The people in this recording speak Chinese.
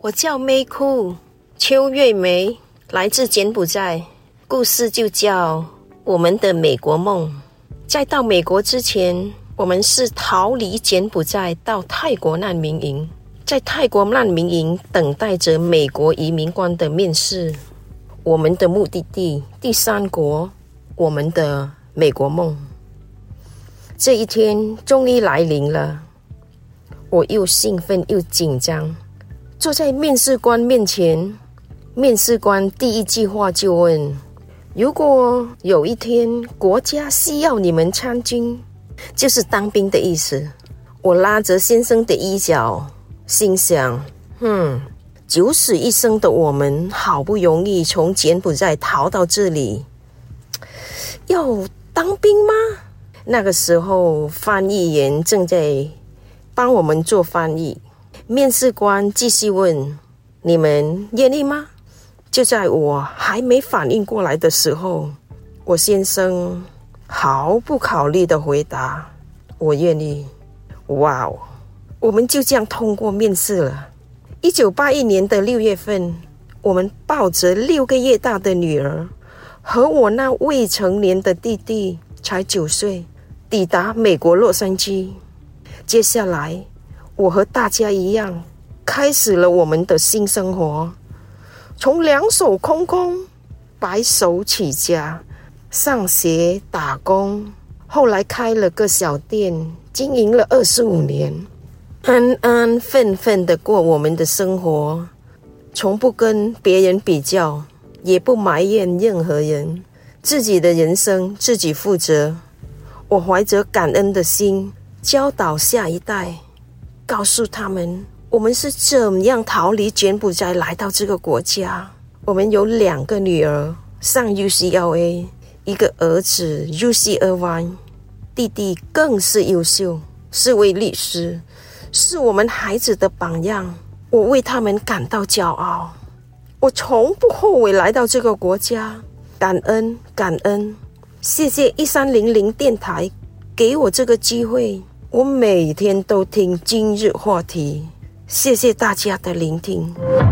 我叫妹库邱月梅，来自柬埔寨。故事就叫我们的美国梦。在到美国之前，我们是逃离柬埔寨到泰国难民营，在泰国难民营等待着美国移民官的面试。我们的目的地，第三国，我们的美国梦。这一天终于来临了，我又兴奋又紧张，坐在面试官面前。面试官第一句话就问：如果有一天国家需要你们参军，就是当兵的意思。我拉着先生的衣角，心想九死一生的我们好不容易从柬埔寨逃到这里，要当兵吗？那个时候翻译员正在帮我们做翻译。面试官继续问：你们愿意吗？就在我还没反应过来的时候，我先生毫不考虑地回答：我愿意。哇哦，我们就这样通过面试了。1981年的6月份，我们抱着6个月大的女儿和我那未成年的弟弟才9岁，抵达美国洛杉矶。接下来我和大家一样，开始了我们的新生活。从两手空空，白手起家，上学打工，后来开了个小店，经营了25年，安安分分地过我们的生活，从不跟别人比较，也不埋怨任何人，自己的人生自己负责。我怀着感恩的心，教导下一代，告诉他们我们是怎么样逃离柬埔寨来到这个国家。我们有2个女儿上 UCLA， 一个儿子 UC 弟弟更是优秀，是位律师，是我们孩子的榜样。我为他们感到骄傲，我从不后悔来到这个国家。感恩感恩，谢谢1300电台给我这个机会，我每天都听今日话题。谢谢大家的聆听。